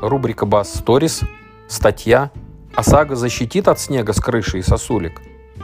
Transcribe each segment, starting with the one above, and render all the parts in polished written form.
рубрика Bass Stories, статья «ОСАГО защитит от снега с крыши и сосулек».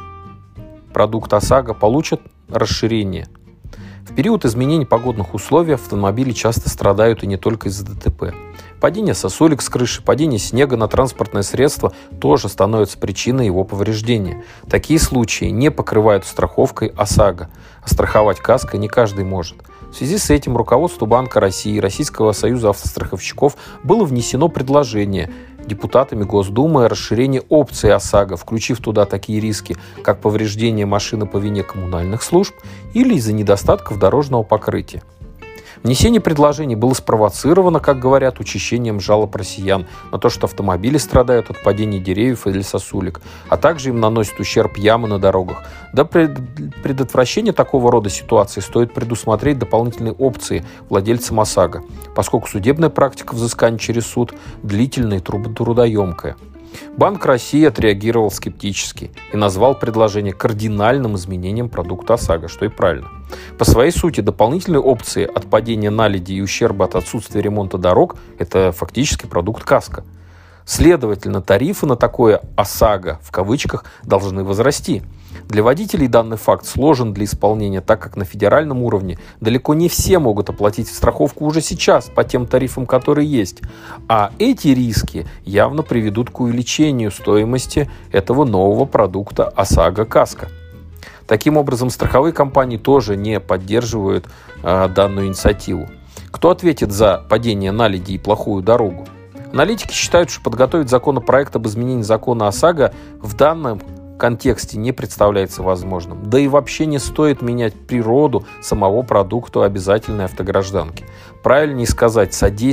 Продукт ОСАГО получит расширение. В период изменений погодных условий автомобили часто страдают и не только из-за ДТП. Падение сосулек с крыши, падение снега на транспортное средство тоже становится причиной его повреждения. Такие случаи не покрывают страховкой ОСАГО, а страховать каско не каждый может. В связи с этим руководству Банка России и Российского союза автостраховщиков было внесено предложение депутатами Госдумы о расширении опции ОСАГО, включив туда такие риски, как повреждение машины по вине коммунальных служб или из-за недостатков дорожного покрытия. Внесение предложений было спровоцировано, как говорят, учащением жалоб россиян на то, что автомобили страдают от падения деревьев или сосулек, а также им наносят ущерб ямы на дорогах. Для предотвращения такого рода ситуаций стоит предусмотреть дополнительные опции владельцам ОСАГО, поскольку судебная практика взыскания через суд длительная и трудоемкая. Банк России отреагировал скептически и назвал предложение кардинальным изменением продукта ОСАГО, что и правильно. По своей сути, дополнительные опции от падения наледи и ущерба от отсутствия ремонта дорог – это фактически продукт каско. Следовательно, тарифы на такое ОСАГО, в кавычках, должны возрасти. Для водителей данный факт сложен для исполнения, так как на федеральном уровне далеко не все могут оплатить страховку уже сейчас по тем тарифам, которые есть. А эти риски явно приведут к увеличению стоимости этого нового продукта ОСАГО каско. Таким образом, страховые компании тоже не поддерживают данную инициативу. Кто ответит за падение наледи и плохую дорогу? Аналитики считают, что подготовить законопроект об изменении закона ОСАГО в данном контексте не представляется возможным. Да и вообще не стоит менять природу самого продукта обязательной автогражданки. Правильнее сказать,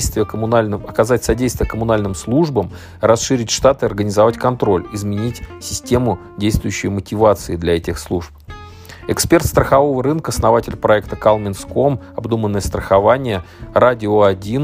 оказать содействие коммунальным службам, расширить штат и организовать контроль, изменить систему действующей мотивации для этих служб. Эксперт страхового рынка, основатель проекта Калминском «Обдуманное страхование» Радио 1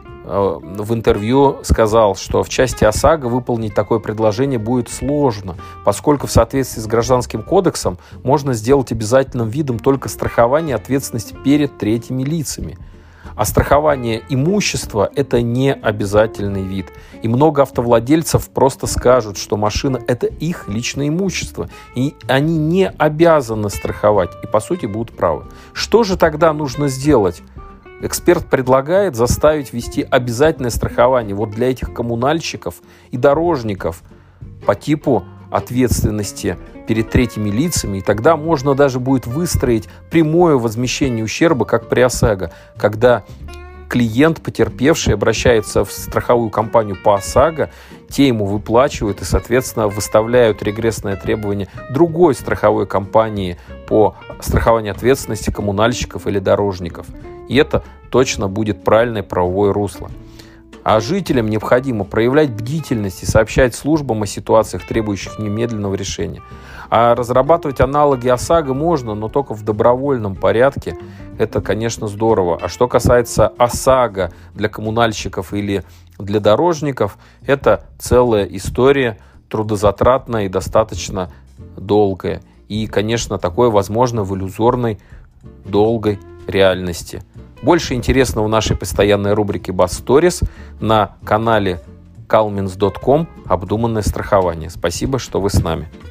в интервью сказал, что в части ОСАГО выполнить такое предложение будет сложно, поскольку в соответствии с Гражданским кодексом можно сделать обязательным видом только страхование ответственности перед третьими лицами. А страхование имущества – это не обязательный вид. И много автовладельцев просто скажут, что машина – это их личное имущество, и они не обязаны страховать, и по сути будут правы. Что же тогда нужно сделать? Эксперт предлагает заставить ввести обязательное страхование вот для этих коммунальщиков и дорожников по типу ответственности перед третьими лицами, и тогда можно даже будет выстроить прямое возмещение ущерба, как при ОСАГО, когда клиент, потерпевший, обращается в страховую компанию по ОСАГО, те ему выплачивают и, соответственно, выставляют регрессное требование другой страховой компании по страхованию ответственности коммунальщиков или дорожников. И это точно будет правильное правовое русло. А жителям необходимо проявлять бдительность и сообщать службам о ситуациях, требующих немедленного решения. А разрабатывать аналоги ОСАГО можно, но только в добровольном порядке. Это, конечно, здорово. А что касается ОСАГО для коммунальщиков или для дорожников, это целая история, трудозатратная и достаточно долгая. И, конечно, такое возможно в иллюзорной, долгой реальности. Больше интересного в нашей постоянной рубрике Bass Stories на канале calmins.com «Обдуманное страхование». Спасибо, что вы с нами.